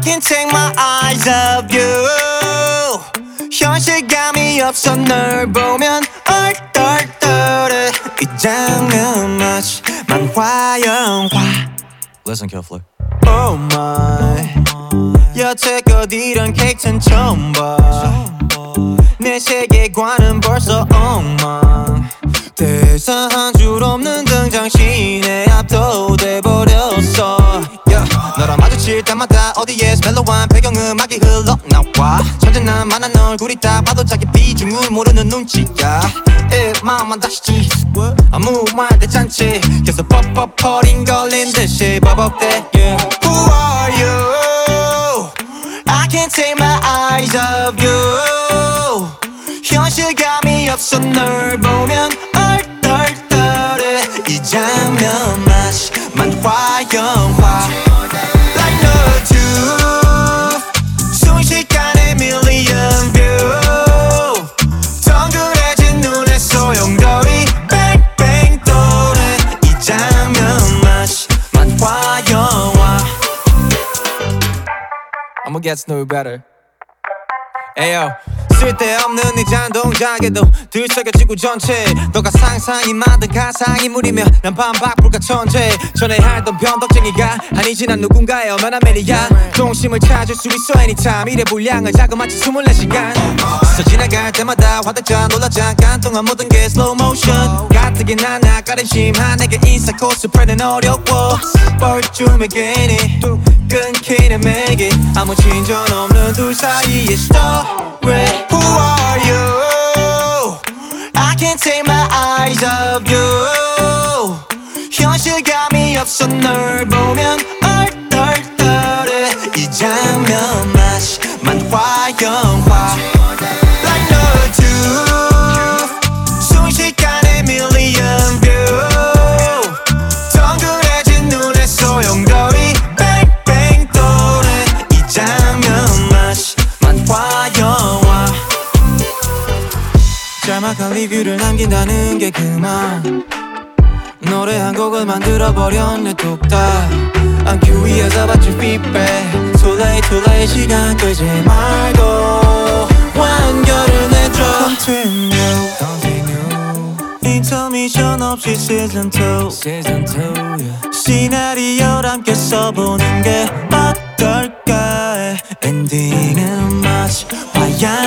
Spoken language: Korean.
can't take my eyes off you. 현실감이 없어 널 보면 얼떨떨해. 이 장면 마치 만화 영화. Listen carefully. Oh my, 여태껏 이런 케이크는 처음 봐. 내 세계관은 벌써 엉망. 대사 한 줄 없는 등장신에 압도돼버렸어. 너랑 마주칠 때마다 어디에서 멜로한 배경음악이 흘러나와. 천진난만한 얼굴이 딱 봐도 자기 비중을 모르는 눈치야. 마음만 다시지 아무 말 대잔치 계속 뻑뻑퍼링 걸린 듯이 버벅대. Who are you? I can't take my eyes off you. 현실감이 없어 널 보면 얼떨떨해. 이 장면 마치 만화 영화. Like no two 순식간에 million view. 덩그레진 눈에 소용돌이 뱅뱅 도네. 이 장면 마치 만화 영화. I'ma get to know you better. Ayo, 쓸데없는 이 잔동작에도 들썩여지고 전체. 너가 상상이 만든 가상인물이며 난 반박 불가천재. 전에 알던 변덕쟁이가 아니지 난 누군가의 엄연한 매니아. 동심을 찾을 수 있어 anytime. 일의 분량은 자그마치 24시간. 스쳐 지나갈 때마다 화들짝 놀라 잠깐 동안 모든 게 slow motion. 가뜩이 난 낯가린 심한 내게 인사 코스프레는 어려워. 뻘쭘해 괜히 끊기는 맥이 아무 진전 없는 둘 사이의 story. Who are you? I can't take my eyes off you. 현실감이 없어 널 보면 얼떨떨해. 이 장면 마치 만화 영화. Like no two 순식간에 million view. 덩그레진 눈에 소용돌이 뱅뱅 도네. 이 장면 마치 만화 영화. 짤막한 리뷰를 남긴다는 게 그만. 노래 한 곡을 만들어버렸네 뚝딱. I'm curious about your feedback. Too late too late 시간 끌지 말고 완결을 내줘. Continue 인터미션 없이 season 2 시나리오를 함께 써보는 게 어떨까. 엔딩은 마치 화양